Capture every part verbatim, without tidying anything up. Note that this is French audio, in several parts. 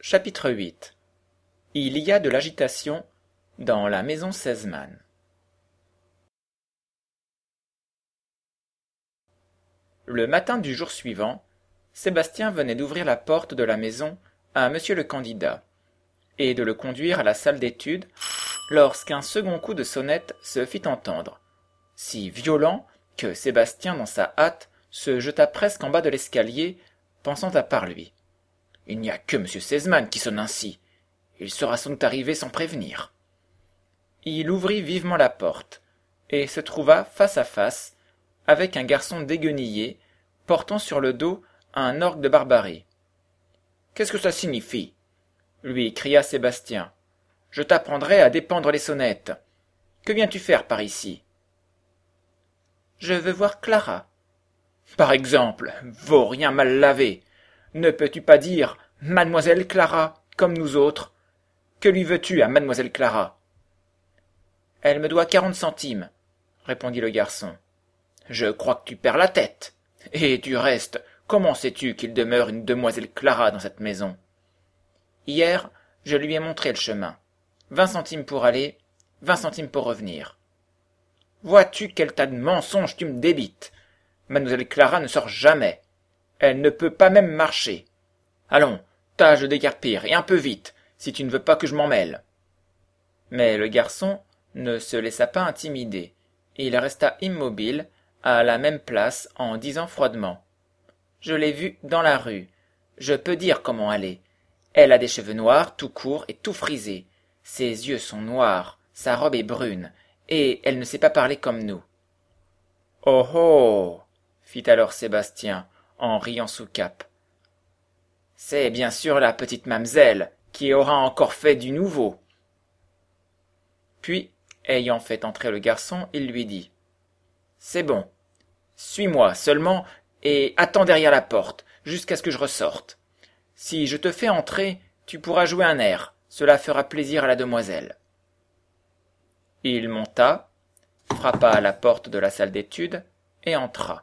Chapitre huit. Il y a de l'agitation dans la maison Sesemann. Le matin du jour suivant, Sébastien venait d'ouvrir la porte de la maison à monsieur le candidat et de le conduire à la salle d'études lorsqu'un second coup de sonnette se fit entendre, si violent que Sébastien, dans sa hâte, se jeta presque en bas de l'escalier, pensant à part lui. Il n'y a que monsieur Sesemann qui sonne ainsi. Il sera sans doute arrivé sans prévenir. Il ouvrit vivement la porte et se trouva face à face avec un garçon déguenillé portant sur le dos un orgue de barbarie. « Qu'est-ce que ça signifie ?» lui cria Sébastien. « Je t'apprendrai à dépendre les sonnettes. Que viens-tu faire par ici ?»« Je veux voir Clara. »« Par exemple, vaurien mal lavé. Ne peux-tu pas dire « Mademoiselle Clara » comme nous autres ? Que lui veux-tu à Mademoiselle Clara ?»« Elle me doit quarante centimes, » répondit le garçon. « Je crois que tu perds la tête. Et du reste, comment sais-tu qu'il demeure une demoiselle Clara dans cette maison ? Hier, je lui ai montré le chemin. Vingt centimes pour aller, vingt centimes pour revenir. Vois-tu quel tas de mensonges tu me débites ? Mademoiselle Clara ne sort jamais. Elle ne peut pas même marcher. Allons, tâche de déguerpir, et un peu vite, si tu ne veux pas que je m'en mêle. » Mais le garçon ne se laissa pas intimider. Il resta immobile, à la même place, en disant froidement. « Je l'ai vue dans la rue. Je peux dire comment elle est. Elle a des cheveux noirs, tout courts et tout frisés. Ses yeux sont noirs, sa robe est brune, et elle ne sait pas parler comme nous. »« Oh oh !» fit alors Sébastien, en riant sous cape. « C'est bien sûr la petite mamselle qui aura encore fait du nouveau. » Puis, ayant fait entrer le garçon, il lui dit. « C'est bon. Suis-moi seulement et attends derrière la porte, jusqu'à ce que je ressorte. Si je te fais entrer, tu pourras jouer un air, cela fera plaisir à la demoiselle. » Il monta, frappa à la porte de la salle d'études et entra.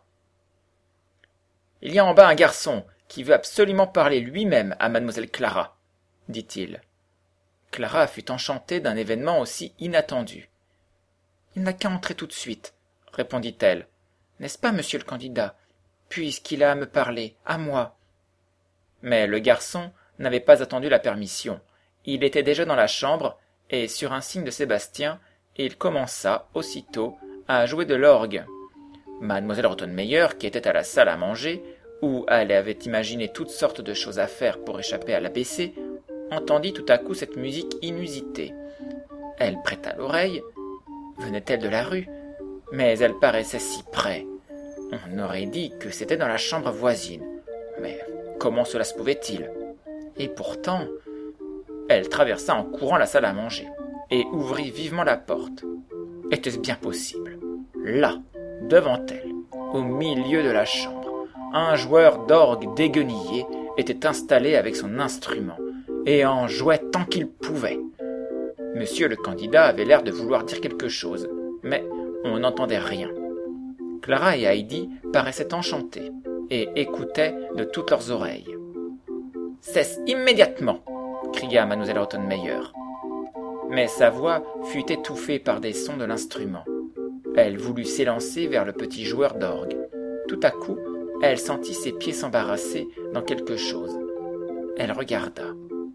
« Il y a en bas un garçon qui veut absolument parler lui-même à mademoiselle Clara, » dit-il. Clara fut enchantée d'un événement aussi inattendu. « Il n'a qu'à entrer tout de suite, » répondit-elle. « N'est-ce pas, monsieur le candidat, puisqu'il a à me parler, à moi ?» Mais le garçon n'avait pas attendu la permission. Il était déjà dans la chambre, et sur un signe de Sébastien, il commença aussitôt à jouer de l'orgue. Mademoiselle Rottenmeier, qui était à la salle à manger, où elle avait imaginé toutes sortes de choses à faire pour échapper à l'A B C, entendit tout à coup cette musique inusitée. Elle prêta l'oreille. Venait-elle de la rue ? Mais elle paraissait si près. On aurait dit que c'était dans la chambre voisine. Mais comment cela se pouvait-il ? Et pourtant, elle traversa en courant la salle à manger et ouvrit vivement la porte. Était-ce bien possible ? Là, devant elle, au milieu de la chambre, un joueur d'orgue déguenillé était installé avec son instrument et en jouait tant qu'il pouvait. Monsieur le candidat avait l'air de vouloir dire quelque chose, mais on n'entendait rien. Clara et Heidi paraissaient enchantées et écoutaient de toutes leurs oreilles. « Cesse immédiatement !» cria mademoiselle Rottenmeier. Mais sa voix fut étouffée par des sons de l'instrument. Elle voulut s'élancer vers le petit joueur d'orgue. Tout à coup, elle sentit ses pieds s'embarrasser dans quelque chose. Elle regarda.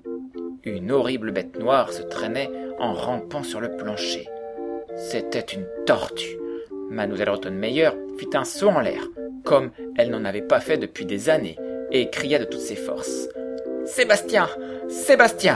Une horrible bête noire se traînait en rampant sur le plancher. C'était une tortue. Mademoiselle Rottenmeier fit un saut en l'air, comme elle n'en avait pas fait depuis des années, et cria de toutes ses forces. « Sébastien ! Sébastien !»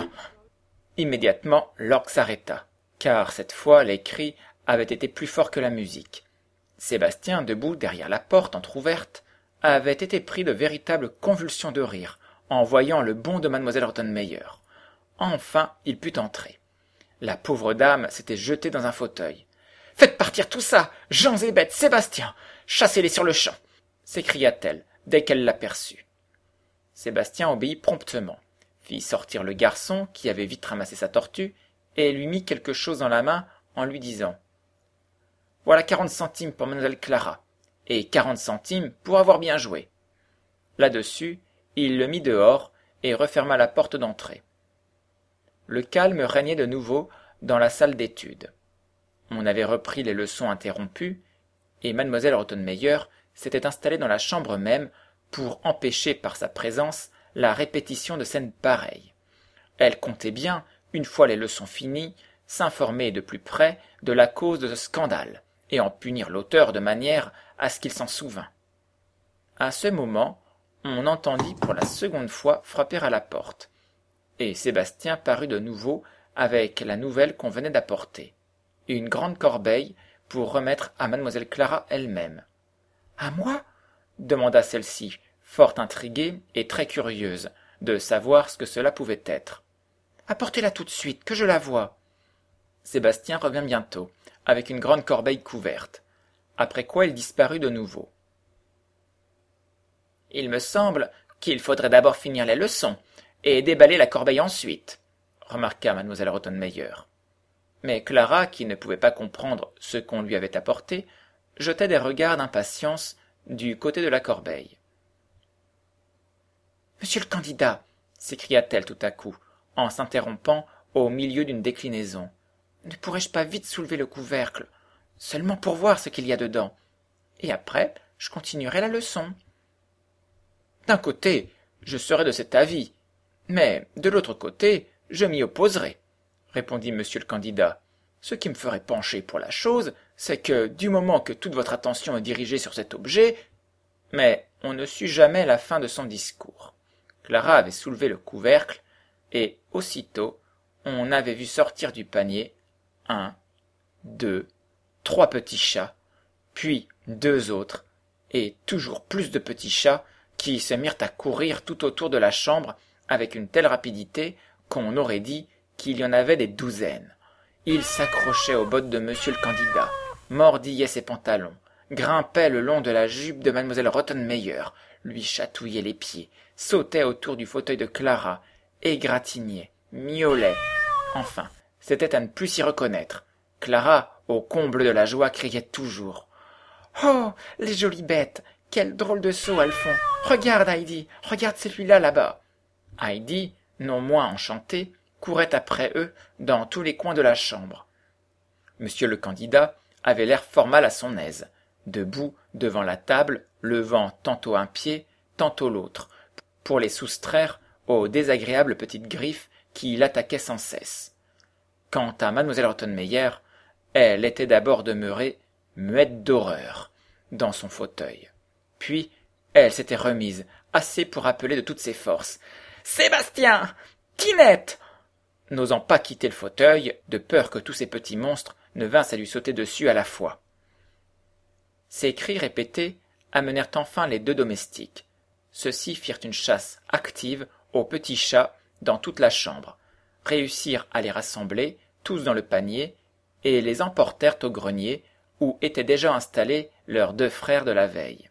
Immédiatement, l'orgue s'arrêta, car cette fois les cris avaient été plus forts que la musique. Sébastien, debout derrière la porte entr'ouverte, avait été pris de véritables convulsions de rire en voyant le bond de mademoiselle Rottenmeier. Enfin, il put entrer. La pauvre dame s'était jetée dans un fauteuil. « Faites partir tout ça, gens et bêtes, Sébastien ! Chassez-les sur le champ !» s'écria-t-elle dès qu'elle l'aperçut. Sébastien obéit promptement, fit sortir le garçon qui avait vite ramassé sa tortue et lui mit quelque chose dans la main en lui disant « Voilà quarante centimes pour mademoiselle Clara et quarante centimes pour avoir bien joué. » Là-dessus, il le mit dehors et referma la porte d'entrée. Le calme régnait de nouveau dans la salle d'études. On avait repris les leçons interrompues, et mademoiselle Rottenmeier s'était installée dans la chambre même pour empêcher par sa présence la répétition de scènes pareilles. Elle comptait bien, une fois les leçons finies, s'informer de plus près de la cause de ce scandale, et en punir l'auteur de manière à ce qu'il s'en souvînt. À ce moment, on entendit pour la seconde fois frapper à la porte, et Sébastien parut de nouveau avec la nouvelle qu'on venait d'apporter, une grande corbeille pour remettre à mademoiselle Clara elle-même. « À moi ?» demanda celle-ci, fort intriguée et très curieuse de savoir ce que cela pouvait être. « Apportez-la tout de suite, que je la voie. » Sébastien revint bientôt, avec une grande corbeille couverte, après quoi il disparut de nouveau. « Il me semble qu'il faudrait d'abord finir les leçons, et déballer la corbeille ensuite, » remarqua mademoiselle Rottenmeier. Mais Clara, qui ne pouvait pas comprendre ce qu'on lui avait apporté, jetait des regards d'impatience du côté de la corbeille. « Monsieur le candidat !» s'écria-t-elle tout à coup, en s'interrompant au milieu d'une déclinaison. « Ne pourrais-je pas vite soulever le couvercle, seulement pour voir ce qu'il y a dedans, et après je continuerai la leçon. » « D'un côté, je serai de cet avis, mais de l'autre côté, je m'y opposerai, » répondit monsieur le candidat. « Ce qui me ferait pencher pour la chose, c'est que, du moment que toute votre attention est dirigée sur cet objet... » Mais on ne sut jamais la fin de son discours. Clara avait soulevé le couvercle, et aussitôt, on avait vu sortir du panier un, deux, trois petits chats, puis deux autres, et toujours plus de petits chats qui se mirent à courir tout autour de la chambre avec une telle rapidité qu'on aurait dit qu'il y en avait des douzaines. Ils s'accrochaient aux bottes de monsieur le candidat, mordillaient ses pantalons, grimpaient le long de la jupe de mademoiselle Rottenmeier, lui chatouillaient les pieds, sautaient autour du fauteuil de Clara, égratignaient, miaulaient. Enfin, c'était à ne plus s'y reconnaître. Clara, au comble de la joie, criait toujours « Oh, les jolies bêtes! Quel drôle de saut elles font! Regarde, Heidi! Regarde celui-là, là-bas !» Heidi, non moins enchantée, courait après eux dans tous les coins de la chambre. Monsieur le candidat avait l'air fort mal à son aise, debout devant la table, levant tantôt un pied, tantôt l'autre, pour les soustraire aux désagréables petites griffes qui l'attaquaient sans cesse. Quant à mademoiselle Rottenmeier, elle était d'abord demeurée muette d'horreur dans son fauteuil. Puis elle s'était remise, assez pour appeler de toutes ses forces « Sébastien! Tinette !» n'osant pas quitter le fauteuil, de peur que tous ces petits monstres ne vinssent à lui sauter dessus à la fois. Ces cris répétés amenèrent enfin les deux domestiques. Ceux-ci firent une chasse active aux petits chats dans toute la chambre, réussirent à les rassembler, tous dans le panier, et les emportèrent au grenier, où étaient déjà installés leurs deux frères de la veille.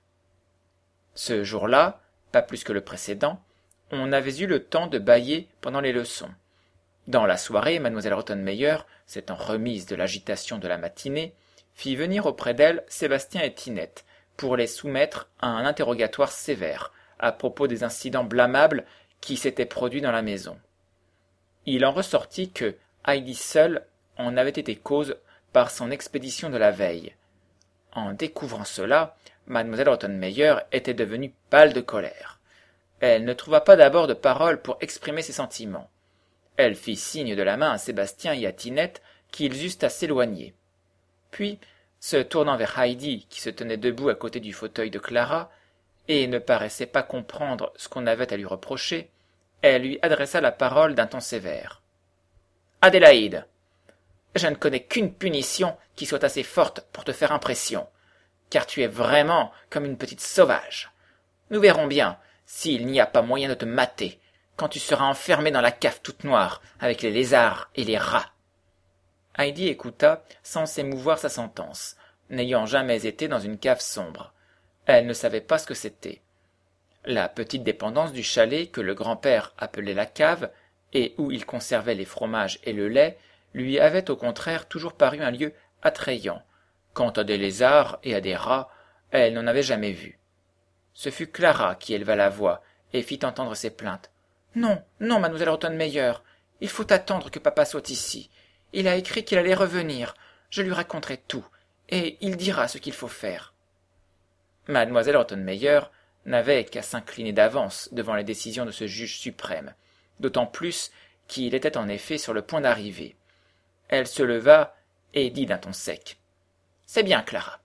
Ce jour-là, pas plus que le précédent, on avait eu le temps de bâiller pendant les leçons. Dans la soirée, mademoiselle Rottenmeier, s'étant remise de l'agitation de la matinée, fit venir auprès d'elle Sébastien et Tinette pour les soumettre à un interrogatoire sévère à propos des incidents blâmables qui s'étaient produits dans la maison. Il en ressortit que Heidi seule en avait été cause par son expédition de la veille. En découvrant cela, mademoiselle Rottenmeier était devenue pâle de colère. Elle ne trouva pas d'abord de paroles pour exprimer ses sentiments. Elle fit signe de la main à Sébastien et à Tinette qu'ils eussent à s'éloigner. Puis, se tournant vers Heidi, qui se tenait debout à côté du fauteuil de Clara, et ne paraissait pas comprendre ce qu'on avait à lui reprocher, elle lui adressa la parole d'un ton sévère. « Adélaïde, je ne connais qu'une punition qui soit assez forte pour te faire impression, car tu es vraiment comme une petite sauvage. Nous verrons bien s'il n'y a pas moyen de te mater quand tu seras enfermée dans la cave toute noire avec les lézards et les rats. » Heidi écouta sans s'émouvoir sa sentence, n'ayant jamais été dans une cave sombre. Elle ne savait pas ce que c'était. La petite dépendance du chalet que le grand-père appelait la cave, et où il conservait les fromages et le lait, lui avait au contraire toujours paru un lieu attrayant. Quant à des lézards et à des rats, elle n'en avait jamais vu. Ce fut Clara qui éleva la voix et fit entendre ses plaintes. « Non, non, mademoiselle Rottenmeier, il faut attendre que papa soit ici. Il a écrit qu'il allait revenir. Je lui raconterai tout, et il dira ce qu'il faut faire. Mademoiselle Rottenmeier n'avait qu'à s'incliner d'avance devant les décisions de ce juge suprême, d'autant plus qu'il était en effet sur le point d'arriver. Elle se leva et dit d'un ton sec. « C'est bien, Clara.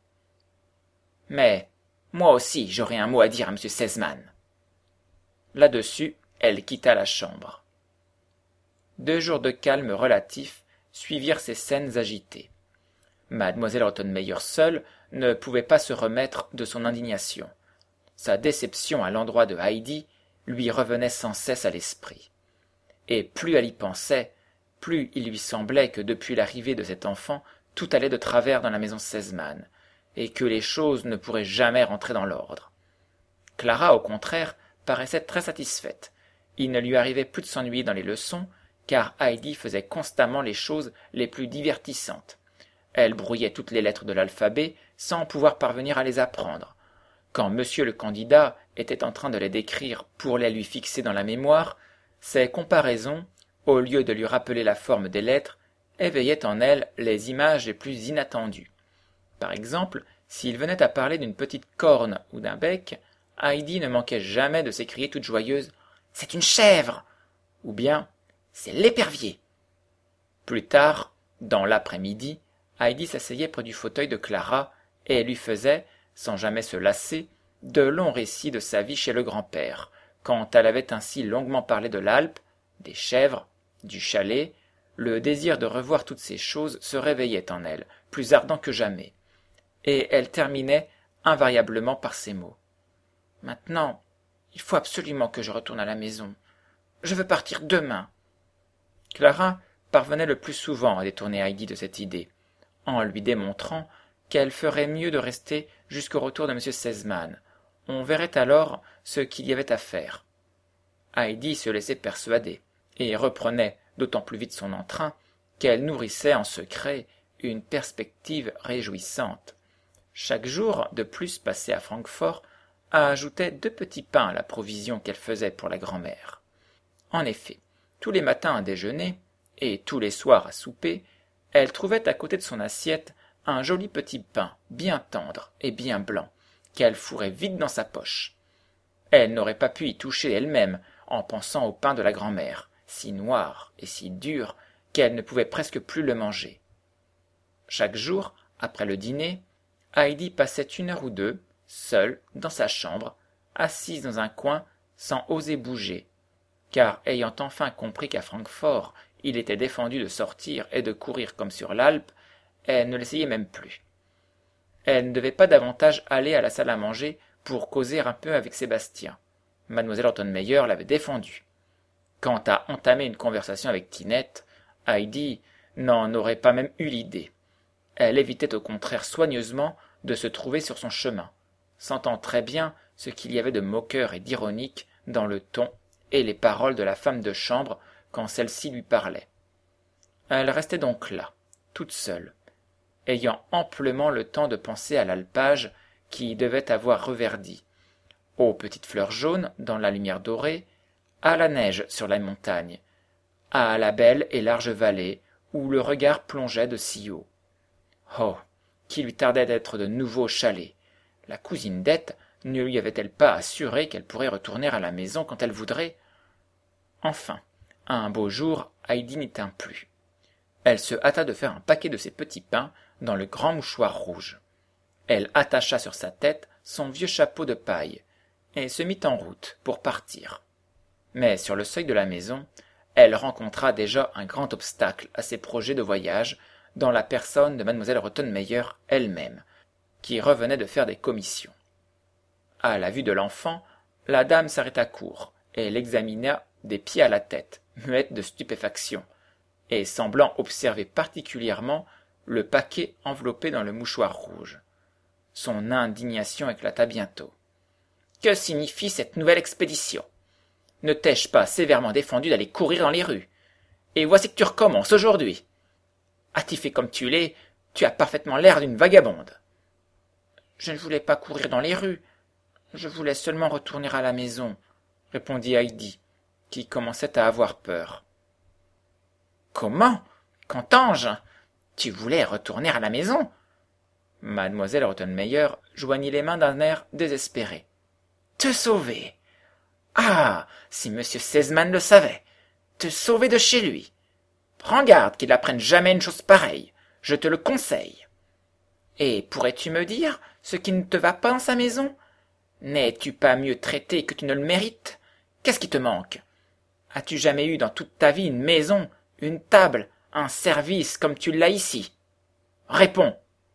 Mais moi aussi j'aurai un mot à dire à M. Sesemann. » Là-dessus, elle quitta la chambre. Deux jours de calme relatif suivirent ces scènes agitées. Mademoiselle Rottenmeier seule ne pouvait pas se remettre de son indignation. Sa déception à l'endroit de Heidi lui revenait sans cesse à l'esprit. Et plus elle y pensait, plus il lui semblait que depuis l'arrivée de cet enfant, tout allait de travers dans la maison Sesemann, et que les choses ne pourraient jamais rentrer dans l'ordre. Clara, au contraire, paraissait très satisfaite. Il ne lui arrivait plus de s'ennuyer dans les leçons, car Heidi faisait constamment les choses les plus divertissantes. Elle brouillait toutes les lettres de l'alphabet sans pouvoir parvenir à les apprendre. Quand monsieur le candidat était en train de les décrire pour les lui fixer dans la mémoire, ces comparaisons, au lieu de lui rappeler la forme des lettres, éveillaient en elle les images les plus inattendues. Par exemple, s'il venait à parler d'une petite corne ou d'un bec, Heidi ne manquait jamais de s'écrier toute joyeuse « C'est une chèvre !» ou bien « C'est l'épervier !» Plus tard, dans l'après-midi, Heidi s'asseyait près du fauteuil de Clara et lui faisait, sans jamais se lasser, de longs récits de sa vie chez le grand-père, quand elle avait ainsi longuement parlé de l'Alpe, des chèvres, du chalet. Le désir de revoir toutes ces choses se réveillait en elle, plus ardent que jamais, et elle terminait invariablement par ces mots. « Maintenant, il faut absolument que je retourne à la maison. Je veux partir demain. » Clara parvenait le plus souvent à détourner Heidi de cette idée, en lui démontrant qu'elle ferait mieux de rester jusqu'au retour de M. Sesemann. On verrait alors ce qu'il y avait à faire. Heidi se laissait persuader, et reprenait d'autant plus vite son entrain qu'elle nourrissait en secret une perspective réjouissante. Chaque jour de plus passé à Francfort ajoutait deux petits pains à la provision qu'elle faisait pour la grand-mère. En effet, tous les matins à déjeuner, et tous les soirs à souper, elle trouvait à côté de son assiette un joli petit pain, bien tendre et bien blanc, qu'elle fourrait vite dans sa poche. Elle n'aurait pas pu y toucher elle-même en pensant au pain de la grand-mère, si noir et si dur qu'elle ne pouvait presque plus le manger. Chaque jour, après le dîner, Heidi passait une heure ou deux, seule, dans sa chambre, assise dans un coin, sans oser bouger, car ayant enfin compris qu'à Francfort il était défendu de sortir et de courir comme sur l'Alpe, elle ne l'essayait même plus. Elle ne devait pas davantage aller à la salle à manger pour causer un peu avec Sébastien. Mademoiselle Rottenmeier l'avait défendu. Quant à entamer une conversation avec Tinette, Heidi n'en aurait pas même eu l'idée. Elle évitait au contraire soigneusement de se trouver sur son chemin, sentant très bien ce qu'il y avait de moqueur et d'ironique dans le ton et les paroles de la femme de chambre quand celle-ci lui parlait. Elle restait donc là, toute seule, ayant amplement le temps de penser à l'alpage qui devait avoir reverdi, aux petites fleurs jaunes dans la lumière dorée, à la neige sur la montagne, à la belle et large vallée où le regard plongeait de si haut. Oh, qu'il lui tardait d'être de nouveau au chalet. La cousine dete ne lui avait-elle pas assuré qu'elle pourrait retourner à la maison quand elle voudrait? Enfin, un beau jour, Heidi n'y tint plus. Elle se hâta de faire un paquet de ses petits pains dans le grand mouchoir rouge. Elle attacha sur sa tête son vieux chapeau de paille et se mit en route pour partir. Mais sur le seuil de la maison, elle rencontra déjà un grand obstacle à ses projets de voyage dans la personne de mademoiselle Rottenmeier elle-même, qui revenait de faire des commissions. À la vue de l'enfant, la dame s'arrêta court et l'examina des pieds à la tête, muette de stupéfaction, et semblant observer particulièrement le paquet enveloppé dans le mouchoir rouge. Son indignation éclata bientôt. « Que signifie cette nouvelle expédition? Ne t'ai-je pas sévèrement défendu d'aller courir dans les rues? Et voici que tu recommences aujourd'hui. As-tu fait comme tu l'es? Tu as parfaitement l'air d'une vagabonde. »« Je ne voulais pas courir dans les rues. Je voulais seulement retourner à la maison, » répondit Heidi, qui commençait à avoir peur. « Comment, qu'entends-je? Tu voulais retourner à la maison ?» Mademoiselle Rottenmeier joignit les mains d'un air désespéré. « Te sauver! Ah, si monsieur Sesemann le savait! Te sauver de chez lui! Prends garde qu'il n'apprenne jamais une chose pareille, je te le conseille. Et pourrais-tu me dire ce qui ne te va pas dans sa maison? N'es-tu pas mieux traité que tu ne le mérites? Qu'est-ce qui te manque? As-tu jamais eu dans toute ta vie une maison, une table, un service comme tu l'as ici? Réponds. »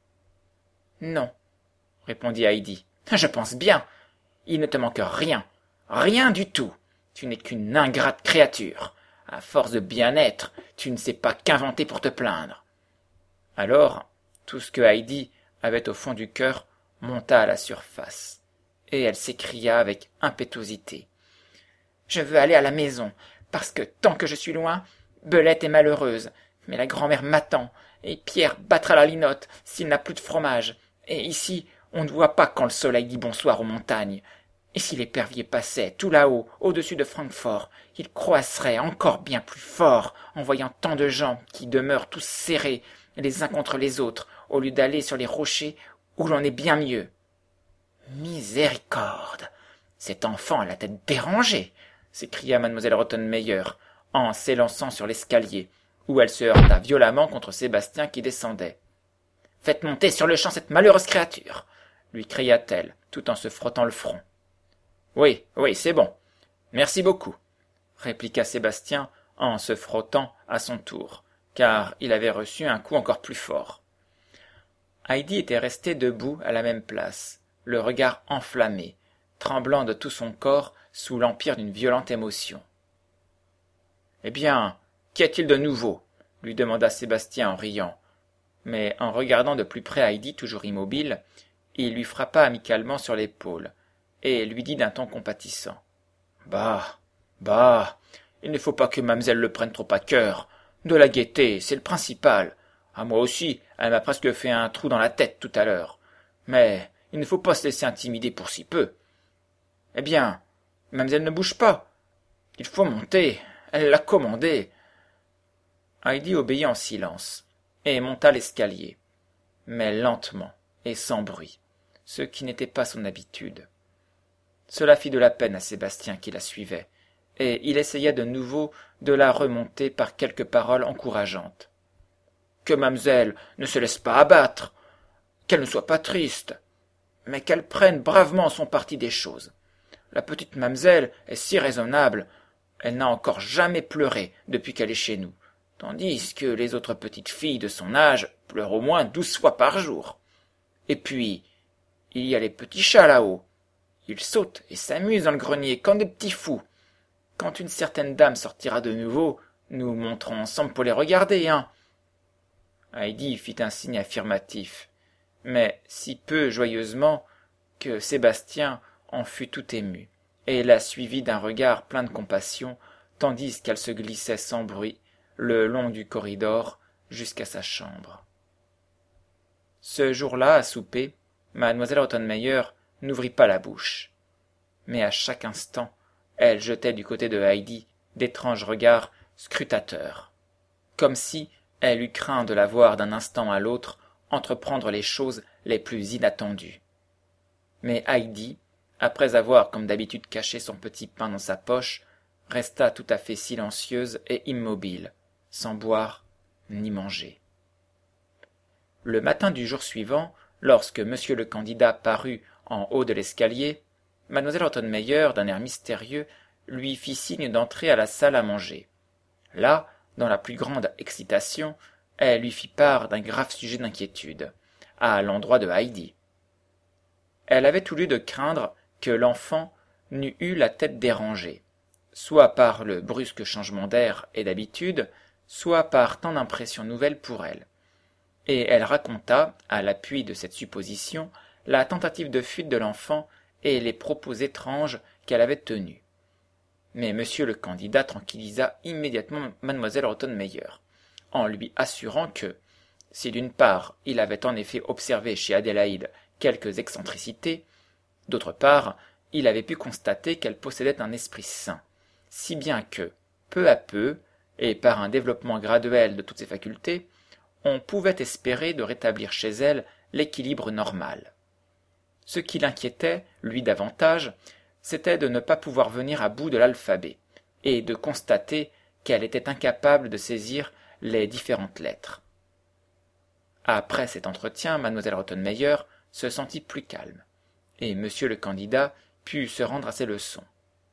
« Non, » répondit Heidi. « Je pense bien. Il ne te manque rien, rien du tout. Tu n'es qu'une ingrate créature. À force de bien-être, tu ne sais pas qu'inventer pour te plaindre. » Alors, tout ce que Heidi avait au fond du cœur monta à la surface, et elle s'écria avec impétuosité. « Je veux aller à la maison, parce que tant que je suis loin, Belette est malheureuse, mais la grand-mère m'attend, et Pierre battra la linotte s'il n'a plus de fromage. Et ici, on ne voit pas quand le soleil dit bonsoir aux montagnes. Et si l'épervier passait tout là-haut, au-dessus de Francfort, il croasserait encore bien plus fort en voyant tant de gens qui demeurent tous serrés les uns contre les autres, au lieu d'aller sur les rochers où l'on est bien mieux. Miséricorde! Cet enfant a la tête dérangée, s'écria mademoiselle Rottenmeier, en s'élançant sur l'escalier, où elle se heurta violemment contre Sébastien qui descendait. « Faites monter sur-le-champ cette malheureuse créature !» lui cria-t-elle, tout en se frottant le front. « Oui, oui, c'est bon. Merci beaucoup, » répliqua Sébastien en se frottant à son tour, car il avait reçu un coup encore plus fort. Heidi était restée debout à la même place, le regard enflammé, tremblant de tout son corps sous l'empire d'une violente émotion. « Eh bien, qu'y a-t-il de nouveau ?» lui demanda Sébastien en riant. Mais en regardant de plus près Heidi toujours immobile, il lui frappa amicalement sur l'épaule, et lui dit d'un ton compatissant. « Bah, bah, il ne faut pas que mamselle le prenne trop à cœur. De la gaieté, c'est le principal. À moi aussi, elle m'a presque fait un trou dans la tête tout à l'heure. Mais il ne faut pas se laisser intimider pour si peu. Eh bien, mamselle ne bouge pas. Il faut monter, elle l'a commandé. » Heidi obéit en silence, et monta l'escalier, mais lentement et sans bruit, ce qui n'était pas son habitude. Cela fit de la peine à Sébastien qui la suivait, et il essaya de nouveau de la remonter par quelques paroles encourageantes. « Que mamselle ne se laisse pas abattre, qu'elle ne soit pas triste, mais qu'elle prenne bravement son parti des choses. La petite mamselle est si raisonnable, elle n'a encore jamais pleuré depuis qu'elle est chez nous, tandis que les autres petites filles de son âge pleurent au moins douze fois par jour. Et puis, il y a les petits chats là-haut. Ils sautent et s'amusent dans le grenier comme des petits fous. Quand une certaine dame sortira de nouveau, nous monterons ensemble pour les regarder, hein. » Heidi fit un signe affirmatif, mais si peu joyeusement que Sébastien en fut tout ému, et la suivit d'un regard plein de compassion, tandis qu'elle se glissait sans bruit le long du corridor jusqu'à sa chambre. Ce jour-là, à souper, mademoiselle Rottenmeier n'ouvrit pas la bouche, mais à chaque instant, elle jetait du côté de Heidi d'étranges regards scrutateurs, comme si elle eût craint de la voir d'un instant à l'autre entreprendre les choses les plus inattendues. Mais Heidi, après avoir comme d'habitude caché son petit pain dans sa poche, resta tout à fait silencieuse et immobile, sans boire ni manger. Le matin du jour suivant, lorsque monsieur le candidat parut en haut de l'escalier, mademoiselle Rottenmeier, d'un air mystérieux, lui fit signe d'entrer à la salle à manger. Là, dans la plus grande excitation, elle lui fit part d'un grave sujet d'inquiétude, à l'endroit de Heidi. Elle avait tout lieu de craindre que l'enfant n'eût eu la tête dérangée, soit par le brusque changement d'air et d'habitude, soit par tant d'impressions nouvelles pour elle. Et elle raconta, à l'appui de cette supposition, la tentative de fuite de l'enfant et les propos étranges qu'elle avait tenus. Mais monsieur le candidat tranquillisa immédiatement mademoiselle Rottenmeier, en lui assurant que, si d'une part il avait en effet observé chez Adélaïde quelques excentricités, d'autre part il avait pu constater qu'elle possédait un esprit sain, si bien que, peu à peu, et par un développement graduel de toutes ses facultés, on pouvait espérer de rétablir chez elle l'équilibre normal. Ce qui l'inquiétait, lui davantage, c'était de ne pas pouvoir venir à bout de l'alphabet, et de constater qu'elle était incapable de saisir les différentes lettres. Après cet entretien, mademoiselle Rottenmeier se sentit plus calme, et monsieur le candidat put se rendre à ses leçons.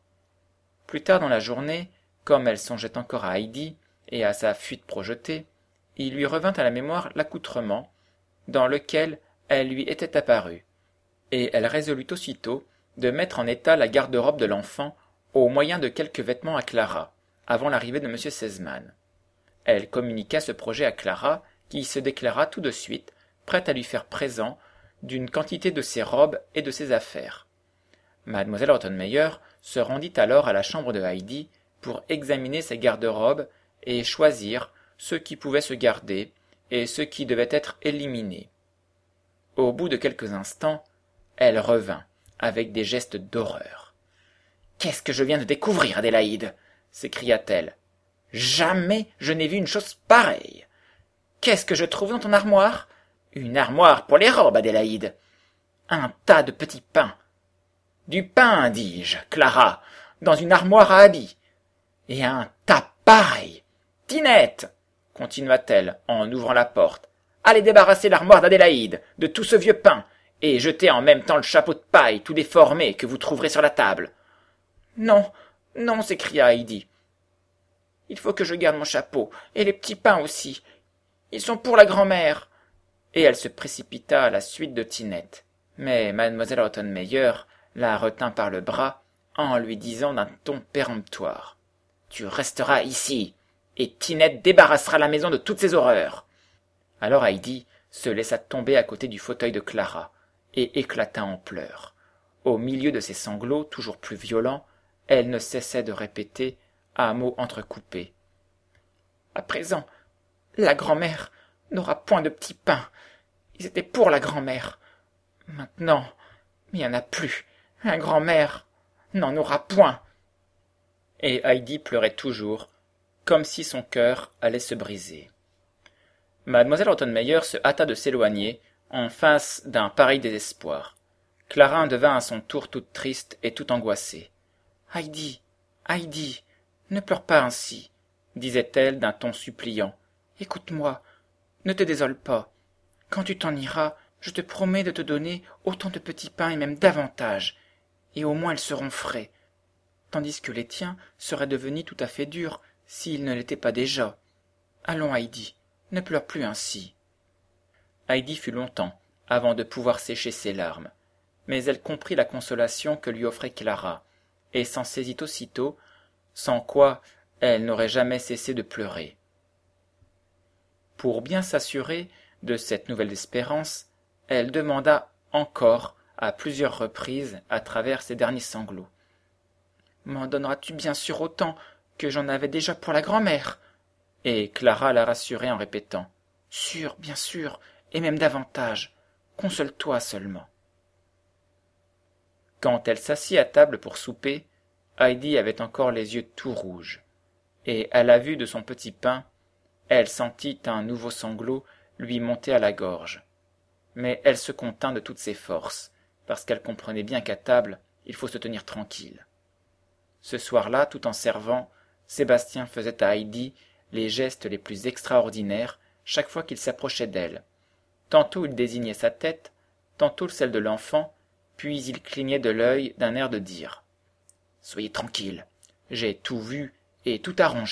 Plus tard dans la journée, comme elle songeait encore à Heidi et à sa fuite projetée, il lui revint à la mémoire l'accoutrement dans lequel elle lui était apparue, et elle résolut aussitôt de mettre en état la garde-robe de l'enfant au moyen de quelques vêtements à Clara, avant l'arrivée de M. Sesemann. Elle communiqua ce projet à Clara, qui se déclara tout de suite prête à lui faire présent d'une quantité de ses robes et de ses affaires. Mademoiselle Rottenmeier se rendit alors à la chambre de Heidi pour examiner ses garde-robes et choisir ceux qui pouvaient se garder et ceux qui devaient être éliminés. Au bout de quelques instants, elle revint avec des gestes d'horreur. « Qu'est-ce que je viens de découvrir, Adélaïde » s'écria-t-elle. « Jamais je n'ai vu une chose pareille. Qu'est-ce que je trouve dans ton armoire ? Une armoire pour les robes, Adélaïde. Un tas de petits pains. Du pain, dis-je, Clara, dans une armoire à habits. Et un tas pareil. Tinette, continua-t-elle en ouvrant la porte, allez débarrasser l'armoire d'Adélaïde de tout ce vieux pain et jetez en même temps le chapeau de paille tout déformé que vous trouverez sur la table. Non, non, s'écria Heidi. Il faut que je garde mon chapeau et les petits pains aussi. Ils sont pour la grand-mère. Et elle se précipita à la suite de Tinette. Mais mademoiselle Rottenmeier la retint par le bras en lui disant d'un ton péremptoire. Tu resteras ici, et Tinette débarrassera la maison de toutes ces horreurs. Alors Heidi se laissa tomber à côté du fauteuil de Clara, et éclata en pleurs. Au milieu de ses sanglots, toujours plus violents, elle ne cessait de répéter, à mots entrecoupés. À présent, la grand-mère n'aura point de petits pains. Ils étaient pour la grand-mère. Maintenant, il n'y en a plus. La grand-mère n'en aura point. Et Heidi pleurait toujours, comme si son cœur allait se briser. Mademoiselle Rottenmeier se hâta de s'éloigner, en face d'un pareil désespoir. Clara devint à son tour toute triste et toute angoissée. « Heidi, Heidi, ne pleure pas ainsi, » disait-elle d'un ton suppliant. « Écoute-moi, ne te désole pas. Quand tu t'en iras, je te promets de te donner autant de petits pains et même davantage, et au moins ils seront frais, tandis que les tiens seraient devenus tout à fait durs s'ils ne l'étaient pas déjà. Allons, Heidi, ne pleure plus ainsi. » Heidi fut longtemps avant de pouvoir sécher ses larmes, mais elle comprit la consolation que lui offrait Clara, et s'en saisit aussitôt, sans quoi elle n'aurait jamais cessé de pleurer. Pour bien s'assurer de cette nouvelle espérance, elle demanda encore à plusieurs reprises à travers ses derniers sanglots. « M'en donneras-tu bien sûr autant que j'en avais déjà pour la grand-mère ?» Et Clara la rassurait en répétant « Sûr, bien sûr, et même davantage. Console-toi seulement. » Quand elle s'assit à table pour souper, Heidi avait encore les yeux tout rouges, et à la vue de son petit pain, elle sentit un nouveau sanglot lui monter à la gorge. Mais elle se contint de toutes ses forces, parce qu'elle comprenait bien qu'à table, il faut se tenir tranquille. Ce soir-là, tout en servant, Sébastien faisait à Heidi les gestes les plus extraordinaires chaque fois qu'il s'approchait d'elle. Tantôt il désignait sa tête, tantôt celle de l'enfant, puis il clignait de l'œil d'un air de dire « Soyez tranquille, j'ai tout vu et tout arrangé. »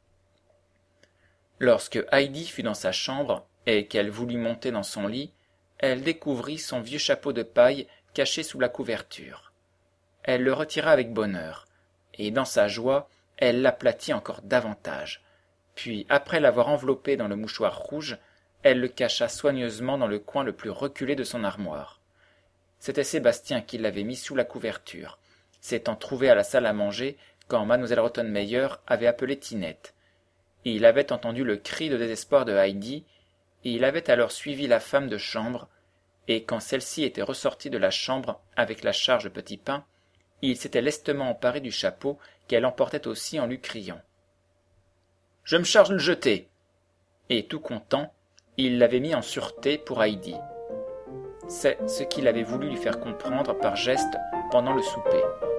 Lorsque Heidi fut dans sa chambre et qu'elle voulut monter dans son lit, elle découvrit son vieux chapeau de paille caché sous la couverture. Elle le retira avec bonheur, et dans sa joie, elle l'aplatit encore davantage. Puis, après l'avoir enveloppé dans le mouchoir rouge, elle le cacha soigneusement dans le coin le plus reculé de son armoire. C'était Sébastien qui l'avait mis sous la couverture, s'étant trouvé à la salle à manger quand mademoiselle Rottenmeier avait appelé Tinette. Il avait entendu le cri de désespoir de Heidi, et il avait alors suivi la femme de chambre, et quand celle-ci était ressortie de la chambre avec la charge de petits pains, il s'était lestement emparé du chapeau qu'elle emportait aussi en lui criant « Je me charge de le jeter !» Et tout content, il l'avait mis en sûreté pour Heidi. C'est ce qu'il avait voulu lui faire comprendre par geste pendant le souper.